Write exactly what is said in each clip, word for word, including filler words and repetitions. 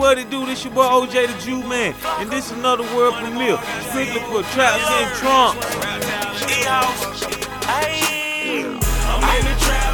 What it do? This your boy O J the Jew Man, and this another world premiere, strictly for Traps and Trump. I'm in the trap,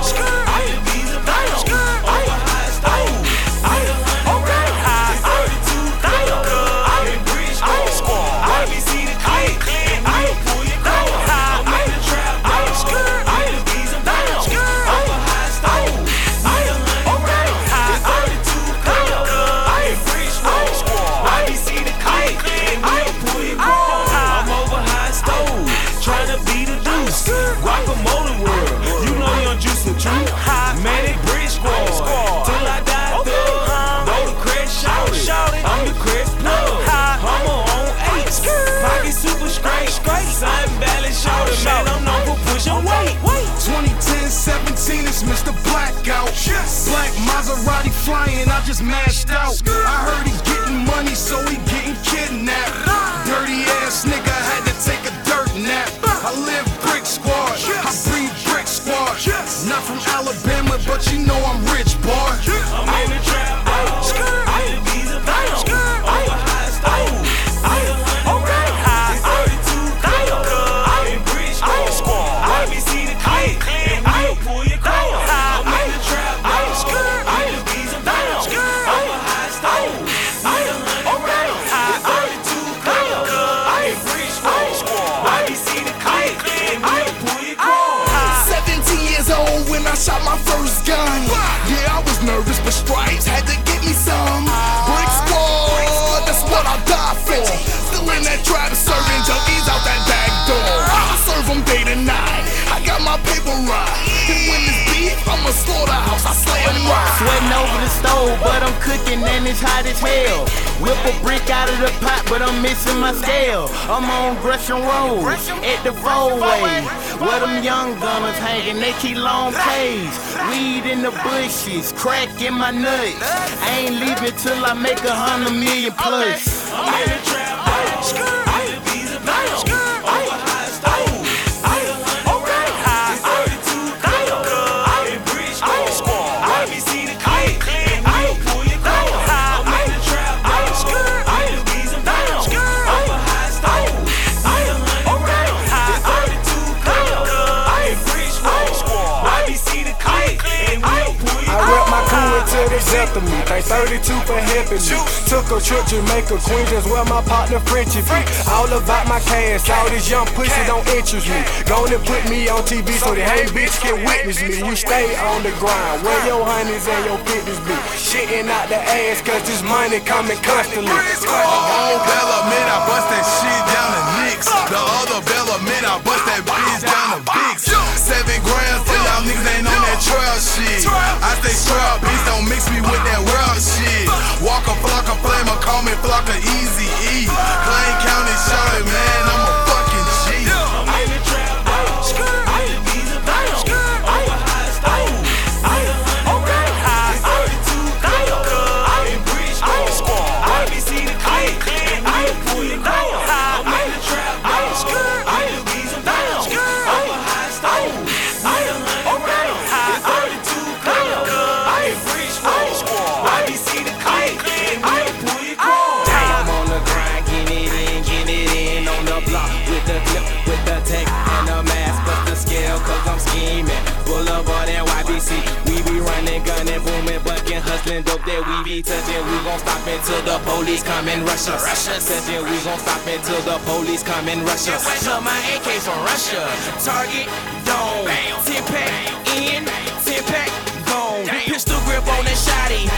guacamole world, you know young juice with you. Manic Bridge Squad, till I die thug. Know the crest shout it, I'm the crest plug. Hummer on eight, pocket super straight. Sun Valley shout it, man, I'm known for pushing weight. twenty ten seventeen, it's Mister Blackout. Black Maserati flying, I just mashed out. I heard he getting money, so he getting kidnapped. Dirty ass nigga had to take a dirt nap. I live Brick Squad, I breathe Brick Squad. Not from Alabama, but you know I'm rich, boy. I'm in the trap, I'm in the visa bound. Over high stove, okay. It's thirty-two cut, in Bridge Squad. Let me see the clip, and we'll pull your crown. I'm in the trap, I'm in the visa bound. Over high stove, okay. It's thirty-two cut, in Bridge Squad. Let me see the clip, and we'll pull your crown. seventeen years old when I shot my first gun. Yeah, I was nervous, but Stripes had to get me some. Brick Squad, that's what I die for. Still in that trap, serving junkies out that back door. I serve them day to night, I got my paper right. And when it's beef, I'm a slaughterhouse, I slay them right. Sweating over the stove, but I'm cooking and it's hot as hell. Whip a brick out of the pot, but I'm missing my scale. I'm on Gresham Road, at the four-way, where them young gunners hanging, they keep long plays. Weed in the bushes, crack in my nuts. I ain't leaving till I make a hundred million plus. I'm in the trap, I'm in the visa bound. Over high stove, okay. It's thirty-two cut, in Bridge Squad. Let me see the clip, and we'll pull your crown. I'm in the trap, I'm in the visa bound. Over high stove, okay. It's thirty-two cut, in Bridge Squad. Let me see the clip, and we'll pull your crown. I rep my crew until they death of me. Thank thirty-two for helping me. Took a trip to Jamaica, Queens, that's where my partner Frenchie be. All about my cash, all this young pussy don't interest me. Gonna put me on T V so the hate bitch can witness me. We stay on the grind, where your honeys and your fitness be. Shitting out the ass, cause this money coming constantly. One Bellament, I bust that shit down to Knicks. The other Bellament, I bust that bitch down to Vicks. Seven grams for y'all niggas ain't on that trail shit. I stay strapped, bitch, don't mix me with that world shit. Walker, flocker, flamer, call me flocker, easy E. Plain County, shout it, man, I'm a fucking G. I'm in the trap, I'm in the visa bound. Over high stove, okay. It's thirty-two cut, in Bridge Squad. Let me see the clip, and we'll pull your crown. I'm in the trap, I'm in the visa bound. Over high stove, okay. It's thirty-two cut, in Bridge Squad. Let me see the clip, and we'll pull your crown. I'm on the grind, getting it in, getting it in on the block with the clip, with the tech and the mask, but the scale, cause I'm scheming. Boulevard and Y B C, we be running, gunning, booming, bucking, hustling, dope that we be touching. We gon' stop until the police come and rush us. Touching, we gon' stop until the police come and rush us. Look, my A K from Russia, target, dome, ten pack in, ten pack, gone. Pistol grip on that shotty,